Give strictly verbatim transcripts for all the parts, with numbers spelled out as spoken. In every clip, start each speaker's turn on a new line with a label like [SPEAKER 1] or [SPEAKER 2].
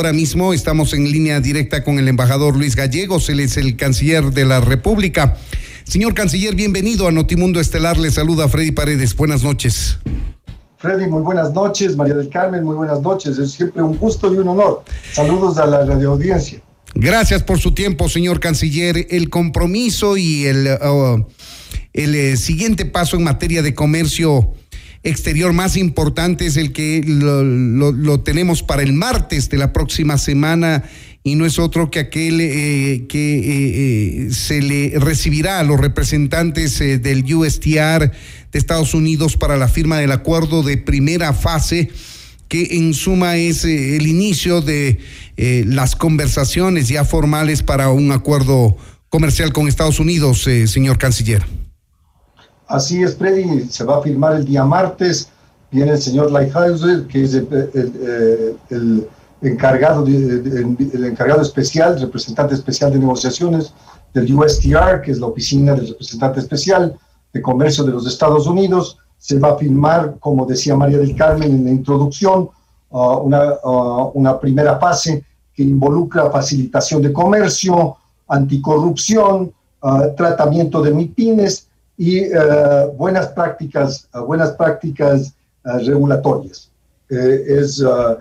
[SPEAKER 1] ahora mismo estamos en línea directa con el embajador Luis Gallegos, él es el canciller de la República. Señor canciller, bienvenido a Notimundo Estelar, le saluda Freddy Paredes, buenas noches.
[SPEAKER 2] Freddy, muy buenas noches, María del Carmen, muy buenas noches, es siempre un gusto y un honor. Saludos a la radioaudiencia.
[SPEAKER 1] Gracias por su tiempo, señor canciller. El compromiso y el, uh, el eh, siguiente paso en materia de comercio exterior más importante es el que lo, lo, lo tenemos para el martes de la próxima semana y no es otro que aquel eh, que eh, eh, se le recibirá a los representantes eh, del U S T R de Estados Unidos para la firma del acuerdo de primera fase, que en suma es eh, el inicio de eh, las conversaciones ya formales para un acuerdo comercial con Estados Unidos, eh, señor canciller.
[SPEAKER 2] Así es, Freddy, se va a firmar el día martes. Viene el señor Lighthizer, que es el, el, el, el, encargado de, el encargado especial, representante especial de negociaciones del U S T R, que es la oficina del representante especial de comercio de los Estados Unidos. Se va a firmar, como decía María del Carmen en la introducción, uh, una, uh, una primera fase que involucra facilitación de comercio, anticorrupción, uh, tratamiento de MIPIMES y uh, buenas prácticas, uh, buenas prácticas uh, regulatorias. Eh, es uh,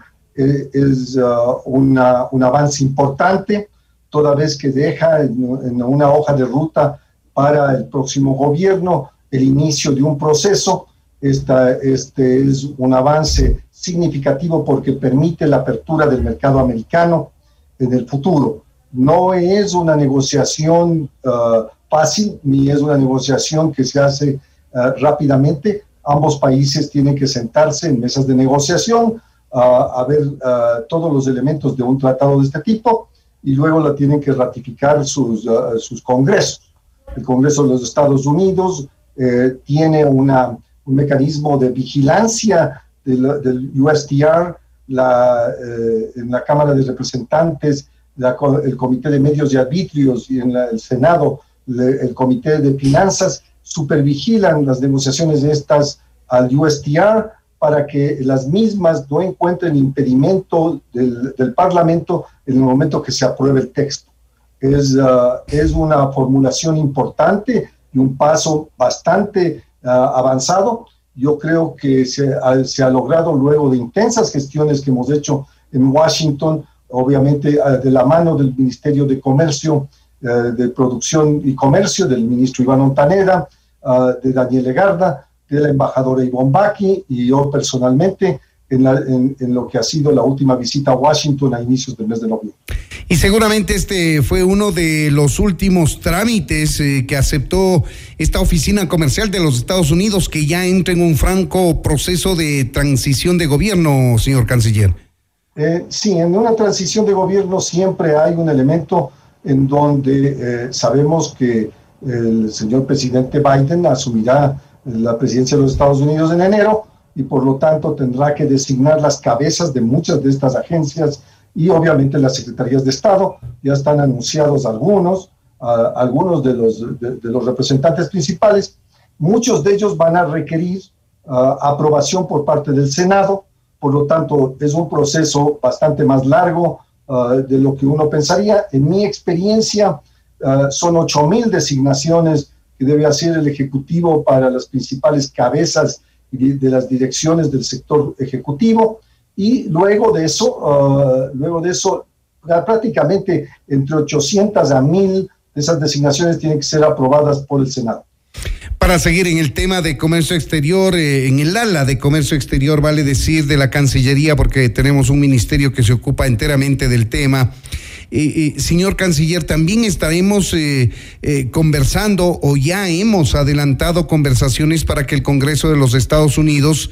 [SPEAKER 2] es uh, una, un avance importante, toda vez que deja en, en una hoja de ruta para el próximo gobierno el inicio de un proceso. Esta, este es un avance significativo porque permite la apertura del mercado americano en el futuro. No es una negociación uh, fácil, ni es una negociación que se hace uh, rápidamente. Ambos países tienen que sentarse en mesas de negociación uh, a ver uh, todos los elementos de un tratado de este tipo y luego la tienen que ratificar sus, uh, sus congresos. El Congreso de los Estados Unidos eh, tiene una, un mecanismo de vigilancia del, del U S T R, la, eh, en la Cámara de Representantes, la, el Comité de Medios y Arbitrios y en la, el Senado, le, el Comité de Finanzas, supervigilan las negociaciones de estas al U S T R para que las mismas no encuentren impedimento del, del Parlamento en el momento que se apruebe el texto. Es, uh, es una formulación importante y un paso bastante uh, avanzado. Yo creo que se ha, se ha logrado luego de intensas gestiones que hemos hecho en Washington, obviamente uh, de la mano del Ministerio de Comercio, uh, de Producción y Comercio, del ministro Iván Ontaneda, uh, de Daniel Legarda, de la embajadora Ivonne Baki y yo personalmente en, la, en, en lo que ha sido la última visita a Washington a inicios del mes de noviembre.
[SPEAKER 1] Y seguramente este fue uno de los últimos trámites eh, que aceptó esta oficina comercial de los Estados Unidos, que ya entra en un franco proceso de transición de gobierno, señor canciller.
[SPEAKER 2] Eh, sí, en una transición de gobierno siempre hay un elemento en donde eh, sabemos que el señor presidente Biden asumirá la presidencia de los Estados Unidos en enero y por lo tanto tendrá que designar las cabezas de muchas de estas agencias y obviamente las secretarías de Estado. Ya están anunciados algunos, uh, algunos de los, de, de los representantes principales. Muchos de ellos van a requerir uh, aprobación por parte del Senado, por lo tanto es un proceso bastante más largo uh, de lo que uno pensaría. En mi experiencia uh, son ocho mil designaciones que debe hacer el Ejecutivo para las principales cabezas de, de las direcciones del sector ejecutivo. Y luego de eso, uh, luego de eso, prácticamente entre ochocientas a mil de esas designaciones tienen que ser aprobadas por el Senado.
[SPEAKER 1] Para seguir en el tema de comercio exterior, eh, en el ala de comercio exterior, vale decir de la Cancillería, porque tenemos un ministerio que se ocupa enteramente del tema. Eh, eh, señor canciller, también estaremos eh, eh, conversando o ya hemos adelantado conversaciones para que el Congreso de los Estados Unidos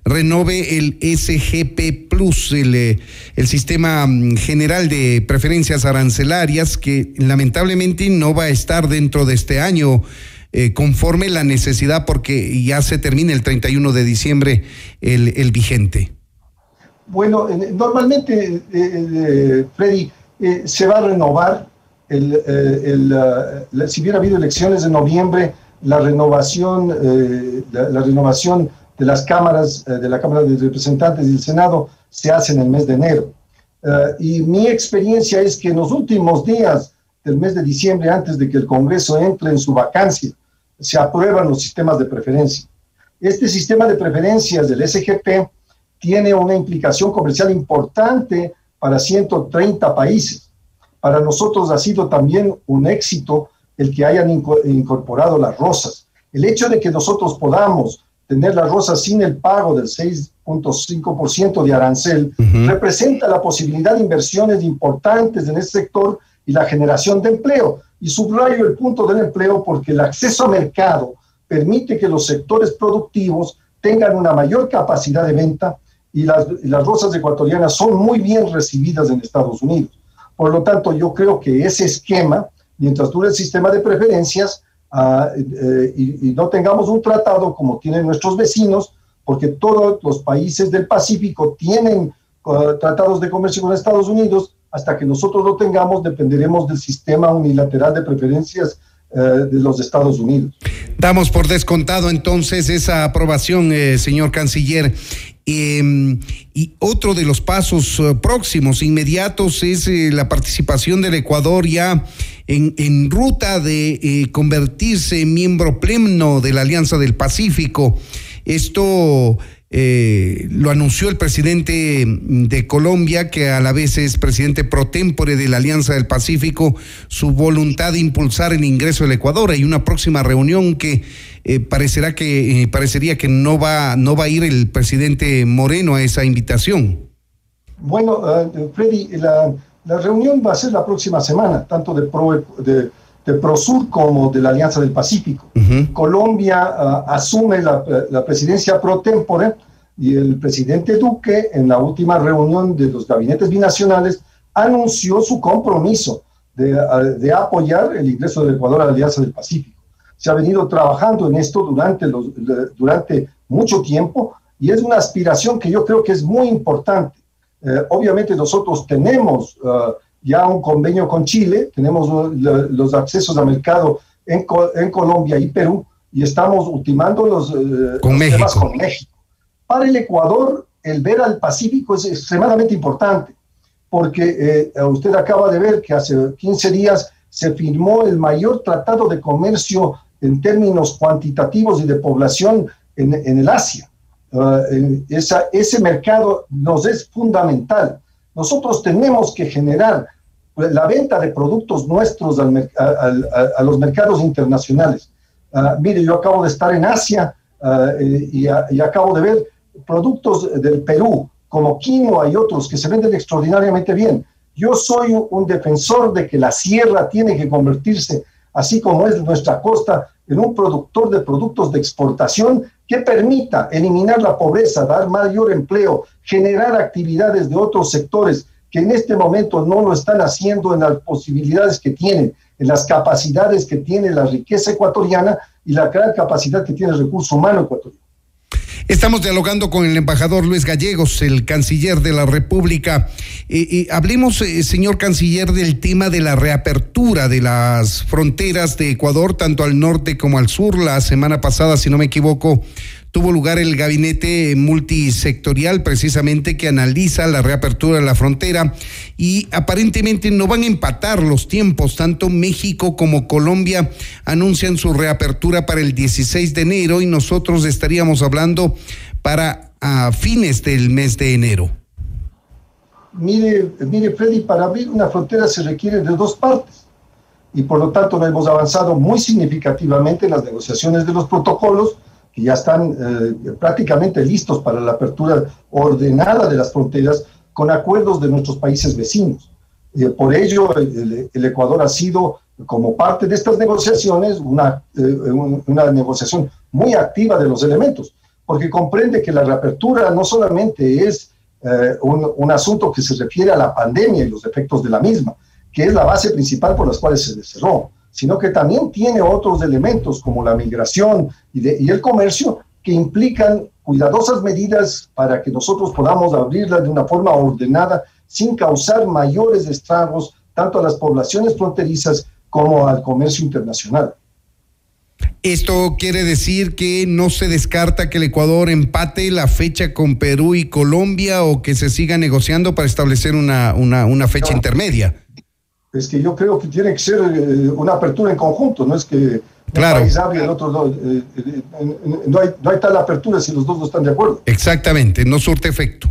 [SPEAKER 1] renove el S G P Plus, el, el sistema general de preferencias arancelarias, que lamentablemente no va a estar dentro de este año eh, conforme la necesidad, porque ya se termina el treinta y uno de diciembre el, el vigente.
[SPEAKER 2] Bueno, eh, normalmente, eh, eh, Freddy, eh, se va a renovar, el, eh, el, uh, si hubiera habido elecciones en noviembre, la renovación, eh, la, la renovación de las cámaras, eh, de la Cámara de Representantes y el Senado, se hace en el mes de enero. Uh, y mi experiencia es que en los últimos días del mes de diciembre, antes de que el Congreso entre en su vacancia, se aprueban los sistemas de preferencia. Este sistema de preferencias del S G P tiene una implicación comercial importante para ciento treinta países. Para nosotros ha sido también un éxito el que hayan incorporado las rosas. El hecho de que nosotros podamos tener las rosas sin el pago del seis punto cinco por ciento de arancel uh-huh. representa la posibilidad de inversiones importantes en este sector y la generación de empleo. Y subrayo el punto del empleo porque el acceso a mercado permite que los sectores productivos tengan una mayor capacidad de venta y las, y las rosas ecuatorianas son muy bien recibidas en Estados Unidos. Por lo tanto, yo creo que ese esquema, mientras dure el sistema de preferencias uh, eh, y, y no tengamos un tratado como tienen nuestros vecinos, porque todos los países del Pacífico tienen uh, tratados de comercio con Estados Unidos, hasta que nosotros lo tengamos, dependeremos del sistema unilateral de preferencias eh, de los Estados Unidos.
[SPEAKER 1] Damos por descontado entonces esa aprobación, eh, señor canciller. Eh, y otro de los pasos uh, próximos, inmediatos, es eh, la participación del Ecuador ya en, en ruta de eh, convertirse en miembro pleno de la Alianza del Pacífico. Esto eh, lo anunció el presidente de Colombia, que a la vez es presidente pro tempore de la Alianza del Pacífico, su voluntad de impulsar el ingreso del Ecuador. Hay una próxima reunión que eh, parecerá que eh, parecería que no va no va a ir el presidente Moreno a esa invitación.
[SPEAKER 2] Bueno, uh, Freddy, la, la reunión va a ser la próxima semana, tanto de Pro de de Prosur como de la Alianza del Pacífico. Uh-huh. Colombia uh, asume la, la presidencia pro tempore y el presidente Duque, en la última reunión de los gabinetes binacionales, anunció su compromiso de, de apoyar el ingreso del Ecuador a la Alianza del Pacífico. Se ha venido trabajando en esto durante, los, durante mucho tiempo y es una aspiración que yo creo que es muy importante. Eh, obviamente nosotros tenemos Uh, ya un convenio con Chile, tenemos los accesos a mercado en, en Colombia y Perú, y estamos ultimando los,
[SPEAKER 1] con,
[SPEAKER 2] los temas con
[SPEAKER 1] México.
[SPEAKER 2] Para el Ecuador, el ver al Pacífico es extremadamente importante, porque eh, usted acaba de ver que hace quince días se firmó el mayor tratado de comercio en términos cuantitativos y de población en, en el Asia. Uh, en esa, ese mercado nos es fundamental. Nosotros tenemos que generar la venta de productos nuestros al, a, a, a los mercados internacionales. Uh, mire, yo acabo de estar en Asia uh, y, y acabo de ver productos del Perú, como quinoa y otros, que se venden extraordinariamente bien. Yo soy un defensor de que la sierra tiene que convertirse, así como es nuestra costa, en un productor de productos de exportación que permita eliminar la pobreza, dar mayor empleo, generar actividades de otros sectores que en este momento no lo están haciendo en las posibilidades que tienen, en las capacidades que tiene la riqueza ecuatoriana y la gran capacidad que tiene el recurso humano ecuatoriano.
[SPEAKER 1] Estamos dialogando con el embajador Luis Gallegos, el canciller de la República. Eh, eh, hablemos, eh, señor canciller, del tema de la reapertura de las fronteras de Ecuador, tanto al norte como al sur. La semana pasada, si no me equivoco, tuvo lugar el gabinete multisectorial precisamente que analiza la reapertura de la frontera y aparentemente no van a empatar los tiempos. Tanto México como Colombia anuncian su reapertura para el dieciséis de enero y nosotros estaríamos hablando para a fines del mes de enero.
[SPEAKER 2] Mire, mire, Freddy, para abrir una frontera se requiere de dos partes y por lo tanto no hemos avanzado muy significativamente en las negociaciones de los protocolos que ya están eh, prácticamente listos para la apertura ordenada de las fronteras con acuerdos de nuestros países vecinos. Eh, por ello, el, el Ecuador ha sido, como parte de estas negociaciones, una, eh, una negociación muy activa de los elementos, porque comprende que la reapertura no solamente es eh, un, un asunto que se refiere a la pandemia y los efectos de la misma, que es la base principal por las cuales se cerró, sino que también tiene otros elementos como la migración y, de, y el comercio que implican cuidadosas medidas para que nosotros podamos abrirla de una forma ordenada sin causar mayores estragos tanto a las poblaciones fronterizas como al comercio internacional.
[SPEAKER 1] Esto quiere decir que no se descarta que el Ecuador empate la fecha con Perú y Colombia o que se siga negociando para establecer una, una, una fecha no. intermedia.
[SPEAKER 2] Es que yo creo que tiene que ser eh, una apertura en conjunto, no es que
[SPEAKER 1] claro.
[SPEAKER 2] un país hable y el otro no. Eh, eh, no, hay, no hay tal apertura si los dos no están de acuerdo.
[SPEAKER 1] Exactamente, no surte efecto.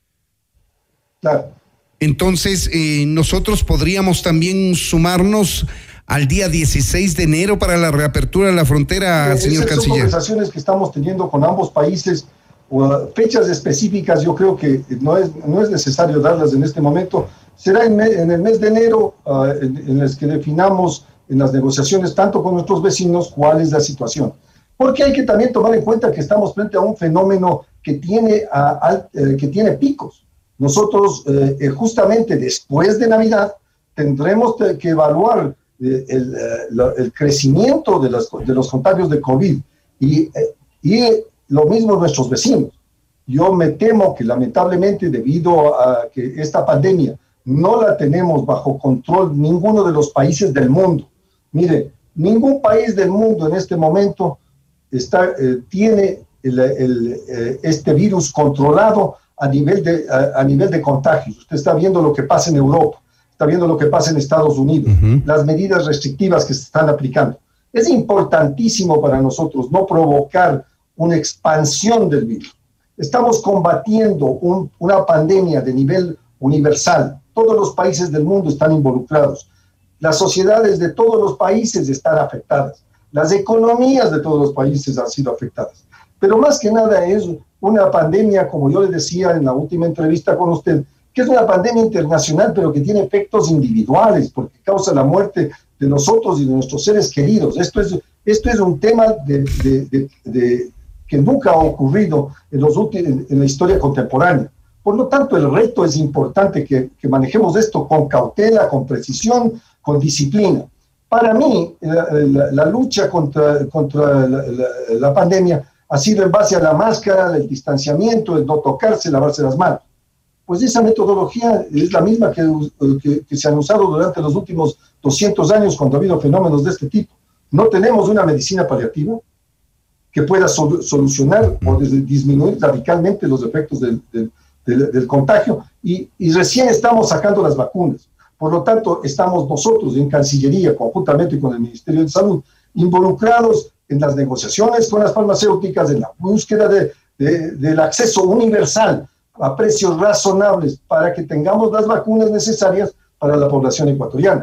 [SPEAKER 2] Claro.
[SPEAKER 1] Entonces, eh, nosotros podríamos también sumarnos al día dieciséis de enero para la reapertura de la frontera, eh, señor canciller. Son
[SPEAKER 2] conversaciones que estamos teniendo con ambos países, uh, fechas específicas yo creo que no es, no es necesario darlas en este momento. Será en, me, en el mes de enero uh, en, en las que definamos en las negociaciones tanto con nuestros vecinos cuál es la situación. Porque hay que también tomar en cuenta que estamos frente a un fenómeno que tiene, a, a, eh, que tiene picos. Nosotros eh, justamente después de Navidad tendremos que evaluar eh, el, el crecimiento de, las, de los contagios de COVID y, eh, y lo mismo nuestros vecinos. Yo me temo que lamentablemente debido a que esta pandemia no la tenemos bajo control ninguno de los países del mundo. Mire, ningún país del mundo en este momento está, eh, tiene el, el, eh, este virus controlado a nivel, de, a, a nivel de contagios. Usted está viendo lo que pasa en Europa, está viendo lo que pasa en Estados Unidos, uh-huh. las medidas restrictivas que se están aplicando. Es importantísimo para nosotros no provocar una expansión del virus. Estamos combatiendo un, una pandemia de nivel universal. Todos los países del mundo están involucrados. Las sociedades de todos los países están afectadas. Las economías de todos los países han sido afectadas. Pero más que nada es una pandemia, como yo le decía en la última entrevista con usted, que es una pandemia internacional, pero que tiene efectos individuales, porque causa la muerte de nosotros y de nuestros seres queridos. Esto es, esto es un tema de, de, de, de, que nunca ha ocurrido en, los últimos, en la historia contemporánea. Por lo tanto, el reto es importante que, que manejemos esto con cautela, con precisión, con disciplina. Para mí, la, la, la lucha contra, contra la, la, la pandemia ha sido en base a la máscara, el distanciamiento, el no tocarse, lavarse las manos. Pues esa metodología es la misma que, que, que se han usado durante los últimos doscientos años cuando ha habido fenómenos de este tipo. No tenemos una medicina paliativa que pueda sol, solucionar o disminuir radicalmente los efectos del, del, del, del contagio y, y recién estamos sacando las vacunas. Por lo tanto, estamos nosotros en Cancillería, conjuntamente con el Ministerio de Salud, involucrados en las negociaciones con las farmacéuticas, en la búsqueda de, de, del acceso universal a precios razonables para que tengamos las vacunas necesarias para la población ecuatoriana.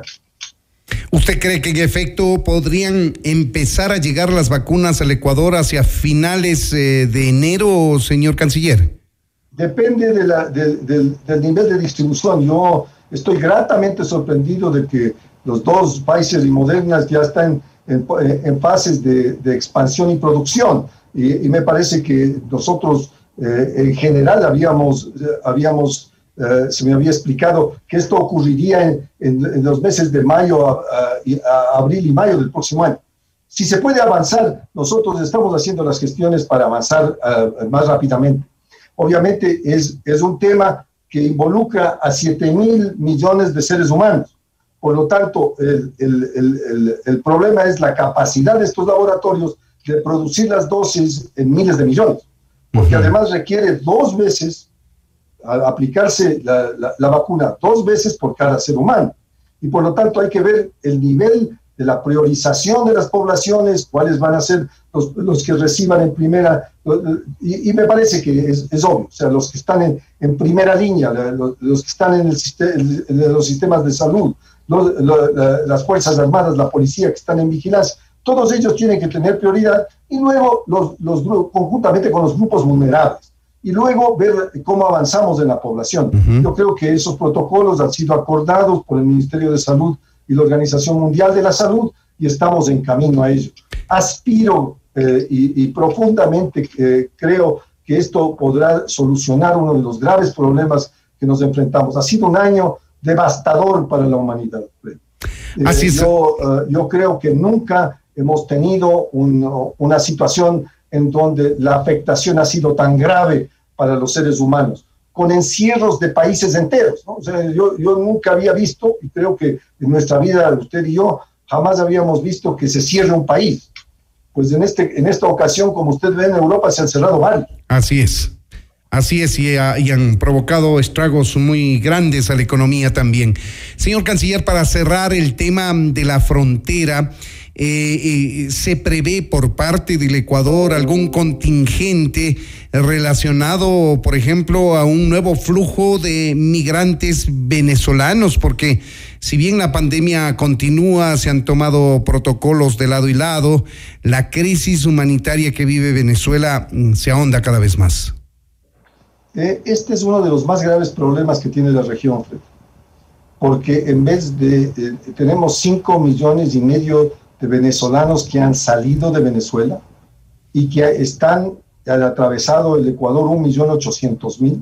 [SPEAKER 1] ¿Usted cree que en efecto podrían empezar a llegar las vacunas al Ecuador hacia finales eh, de enero, señor canciller?
[SPEAKER 2] Depende de la, de, de, del nivel de distribución. Yo estoy gratamente sorprendido de que los dos países y Moderna ya están en, en fases de, de expansión y producción. Y, y me parece que nosotros eh, en general habíamos, habíamos eh, se me había explicado que esto ocurriría en, en, en los meses de mayo, a, a, a abril y mayo del próximo año. Si se puede avanzar, nosotros estamos haciendo las gestiones para avanzar uh, más rápidamente. Obviamente es, es un tema que involucra a siete mil millones de seres humanos. Por lo tanto, el, el, el, el, el problema es la capacidad de estos laboratorios de producir las dosis en miles de millones, porque uh-huh. además requiere dos veces a aplicarse la, la, la vacuna, dos veces por cada ser humano. Y por lo tanto hay que ver el nivel de la priorización de las poblaciones, cuáles van a ser los, los que reciban en primera, y, y me parece que es, es obvio, o sea, los que están en, en primera línea, los, los que están en, el, en los sistemas de salud, los, los, las Fuerzas Armadas, la policía que están en vigilancia, todos ellos tienen que tener prioridad, y luego los, los conjuntamente con los grupos vulnerables, y luego ver cómo avanzamos en la población. Uh-huh. Yo creo que esos protocolos han sido acordados por el Ministerio de Salud y la Organización Mundial de la Salud, y estamos en camino a ello. Aspiro eh, y, y profundamente eh, creo que esto podrá solucionar uno de los graves problemas que nos enfrentamos. Ha sido un año devastador para la humanidad. Eh,
[SPEAKER 1] Así es.
[SPEAKER 2] Yo, uh, yo creo que nunca hemos tenido un, una situación en donde la afectación ha sido tan grave para los seres humanos, con encierros de países enteros, ¿no? O sea, yo, yo nunca había visto, y creo que en nuestra vida, usted y yo, jamás habíamos visto que se cierre un país. pues en, este, en esta ocasión, como usted ve en Europa, se han cerrado varios.
[SPEAKER 1] Así es. Así es, y, y han provocado estragos muy grandes a la economía también. Señor Canciller, para cerrar el tema de la frontera, eh, eh, ¿se prevé por parte del Ecuador algún contingente relacionado, por ejemplo, a un nuevo flujo de migrantes venezolanos? Porque si bien la pandemia continúa, se han tomado protocolos de lado y lado, la crisis humanitaria que vive Venezuela se ahonda cada vez más.
[SPEAKER 2] Este es uno de los más graves problemas que tiene la región, Fred, porque en vez de, eh, tenemos cinco millones y medio de venezolanos que han salido de Venezuela y que están, han atravesado el Ecuador un millón ochocientos mil,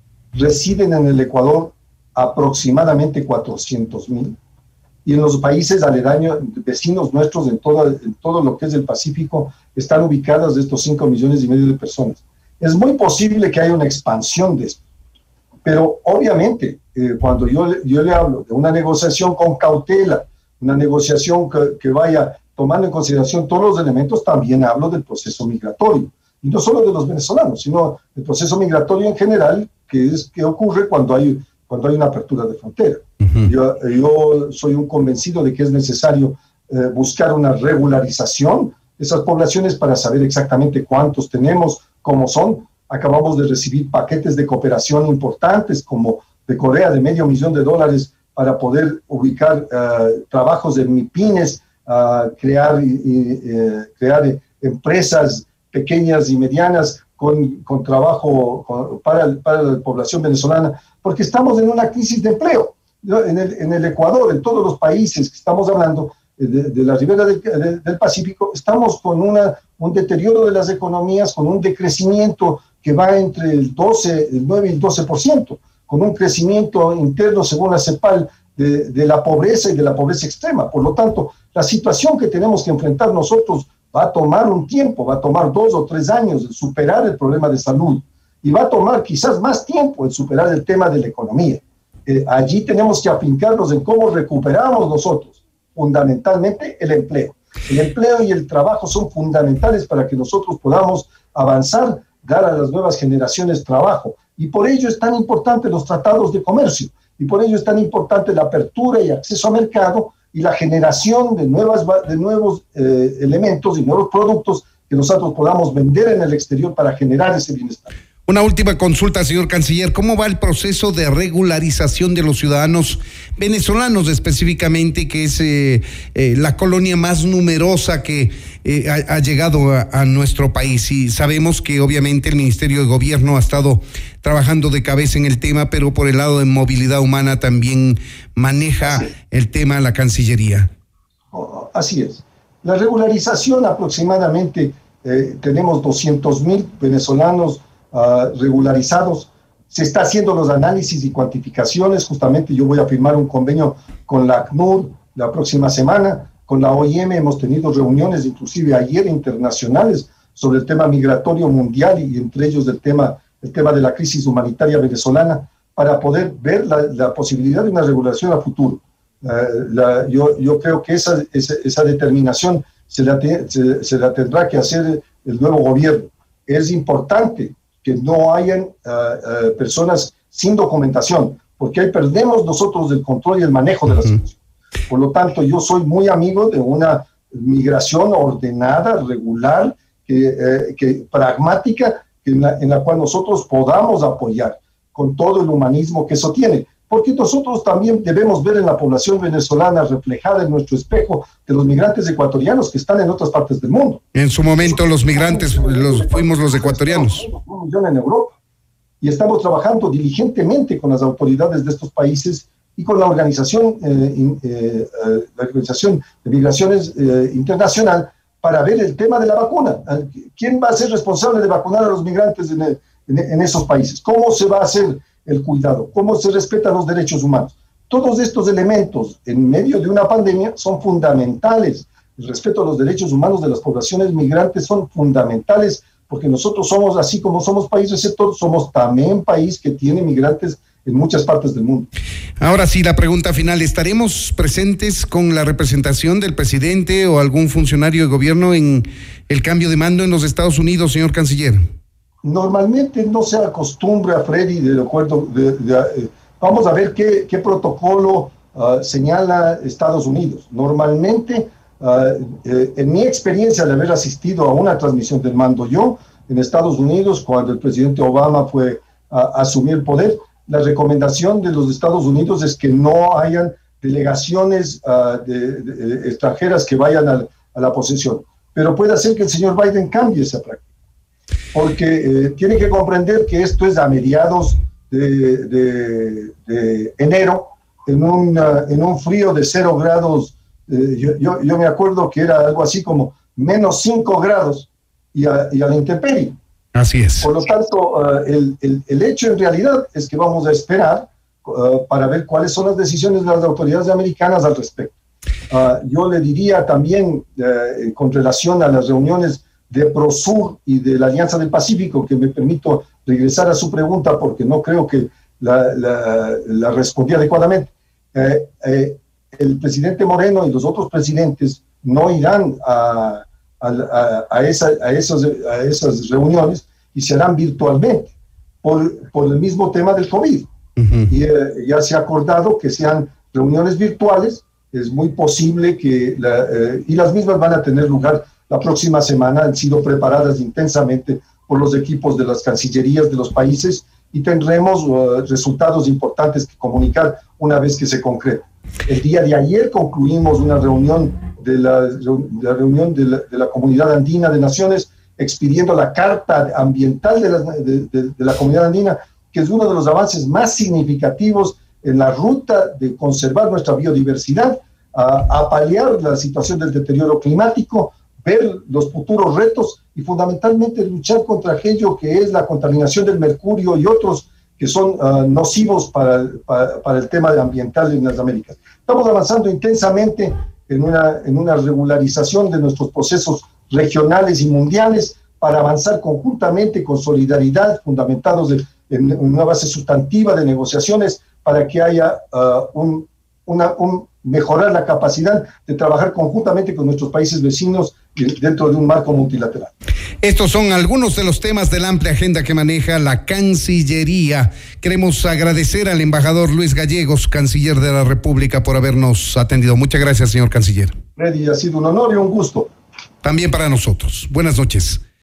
[SPEAKER 2] residen en el Ecuador aproximadamente cuatrocientos mil, y en los países aledaños, vecinos nuestros, en todo, en todo lo que es el Pacífico, están ubicadas estos cinco millones y medio de personas. Es muy posible que haya una expansión de esto, pero obviamente eh, cuando yo, yo le hablo de una negociación con cautela, una negociación que, que vaya tomando en consideración todos los elementos, también hablo del proceso migratorio, y no solo de los venezolanos, sino del proceso migratorio en general, que es que ocurre cuando hay, cuando hay una apertura de frontera. Uh-huh. yo, yo soy un convencido de que es necesario eh, buscar una regularización de esas poblaciones para saber exactamente cuántos tenemos, cómo son. Acabamos de recibir paquetes de cooperación importantes, como de Corea, de medio millón de dólares para poder ubicar uh, trabajos de MIPYMES, uh, crear, y, y, eh, crear empresas pequeñas y medianas con, con trabajo con, para, para la población venezolana, porque estamos en una crisis de empleo. En el, en el Ecuador, en todos los países que estamos hablando, De, de la ribera del, de, del Pacífico, estamos con una, un deterioro de las economías, con un decrecimiento que va entre el doce, el nueve y el doce por ciento, con un crecimiento interno, según la CEPAL, de, de la pobreza y de la pobreza extrema. Por lo tanto, la situación que tenemos que enfrentar nosotros va a tomar un tiempo, va a tomar dos o tres años de superar el problema de salud, y va a tomar quizás más tiempo el superar el tema de la economía. Eh, allí tenemos que afincarnos en cómo recuperamos nosotros fundamentalmente el empleo. El empleo y el trabajo son fundamentales para que nosotros podamos avanzar, dar a las nuevas generaciones trabajo. Y por ello es tan importante los tratados de comercio, y por ello es tan importante la apertura y acceso a mercado y la generación de, nuevas, de nuevos eh, elementos y nuevos productos que nosotros podamos vender en el exterior para generar ese bienestar.
[SPEAKER 1] Una última consulta, señor Canciller. ¿Cómo va el proceso de regularización de los ciudadanos venezolanos específicamente, que es eh, eh, la colonia más numerosa que eh, ha, ha llegado a, a nuestro país? Y sabemos que obviamente el Ministerio de Gobierno ha estado trabajando de cabeza en el tema, pero por el lado de movilidad humana también maneja el tema la Cancillería.
[SPEAKER 2] Así es. La regularización aproximadamente, eh, tenemos doscientos mil venezolanos Uh, regularizados. Se está haciendo los análisis y cuantificaciones. Justamente yo voy a firmar un convenio con la ACNUR la próxima semana. Con la O I M hemos tenido reuniones, inclusive ayer, internacionales, sobre el tema migratorio mundial, y entre ellos el tema, el tema de la crisis humanitaria venezolana, para poder ver la, la posibilidad de una regulación a futuro. Uh, la, yo, yo creo que esa, esa, esa determinación se la, te, se, se la tendrá que hacer el nuevo gobierno. Es importante que no hayan uh, uh, personas sin documentación, porque ahí perdemos nosotros el control y el manejo de la situación. Por lo tanto, yo soy muy amigo de una migración ordenada, regular, que, eh, que, pragmática, que en, la, en la cual nosotros podamos apoyar con todo el humanismo que eso tiene, porque nosotros también debemos ver en la población venezolana reflejada en nuestro espejo de los migrantes ecuatorianos que están en otras partes del mundo.
[SPEAKER 1] En su momento los migrantes los, fuimos los ecuatorianos.
[SPEAKER 2] Un millón en Europa. Y estamos trabajando diligentemente con las autoridades de estos países y con la organización, eh, eh, la organización de Migraciones eh, Internacional, para ver el tema de la vacuna. ¿Quién va a ser responsable de vacunar a los migrantes en, el, en, en esos países? ¿Cómo se va a hacer el cuidado? ¿Cómo se respetan los derechos humanos? Todos estos elementos en medio de una pandemia son fundamentales. El respeto a los derechos humanos de las poblaciones migrantes son fundamentales, porque nosotros somos, así como somos país receptor, somos también país que tiene migrantes en muchas partes del mundo.
[SPEAKER 1] Ahora sí, la pregunta final, ¿estaremos presentes con la representación del presidente o algún funcionario de gobierno en el cambio de mando en los Estados Unidos, señor canciller?
[SPEAKER 2] Normalmente no se acostumbra, Freddy, de acuerdo, de, de, de, vamos a ver qué, qué protocolo uh, señala Estados Unidos. Normalmente, uh, eh, en mi experiencia de haber asistido a una transmisión del mando yo, en Estados Unidos, cuando el presidente Obama fue a, a asumir el poder, la recomendación de los Estados Unidos es que no hayan delegaciones uh, de, de, de extranjeras que vayan a, a la posesión. Pero puede ser que el señor Biden cambie esa práctica, porque eh, tiene que comprender que esto es a mediados de, de, de enero, en, una, en un frío de cero grados. Eh, yo, yo, yo me acuerdo que era algo así como menos cinco grados y a, y a la intemperie.
[SPEAKER 1] Así es.
[SPEAKER 2] Por lo tanto, uh, el, el, el hecho en realidad es que vamos a esperar uh, para ver cuáles son las decisiones de las autoridades americanas al respecto. Uh, yo le diría también, uh, con relación a las reuniones de Prosur y de la Alianza del Pacífico, que me permito regresar a su pregunta porque no creo que la, la, la respondí adecuadamente. Eh, eh, el presidente Moreno y los otros presidentes no irán a, a, a, a, esa, a, esos, a esas reuniones y se harán virtualmente por, por el mismo tema del COVID. Uh-huh. Y eh, ya se ha acordado que sean reuniones virtuales. Es muy posible que, la, eh, y las mismas van a tener lugar la próxima semana, han sido preparadas intensamente por los equipos de las cancillerías de los países y tendremos uh, resultados importantes que comunicar una vez que se concrete. El día de ayer concluimos una reunión de la, de la reunión de la, de la Comunidad Andina de Naciones expidiendo la Carta Ambiental de la, de, de, de la Comunidad Andina, que es uno de los avances más significativos en la ruta de conservar nuestra biodiversidad, a, a paliar la situación del deterioro climático, ver los futuros retos y fundamentalmente luchar contra aquello que es la contaminación del mercurio y otros que son uh, nocivos para, para, para el tema ambiental en las Américas. Estamos avanzando intensamente en una, en una regularización de nuestros procesos regionales y mundiales para avanzar conjuntamente con solidaridad, fundamentados de, en una base sustantiva de negociaciones para que haya uh, un, una, un mejorar la capacidad de trabajar conjuntamente con nuestros países vecinos dentro de un marco multilateral.
[SPEAKER 1] Estos son algunos de los temas de la amplia agenda que maneja la Cancillería. Queremos agradecer al embajador Luis Gallegos, canciller de la República, por habernos atendido. Muchas gracias, señor canciller.
[SPEAKER 2] Freddy, ha sido un honor y un gusto.
[SPEAKER 1] También para nosotros. Buenas noches.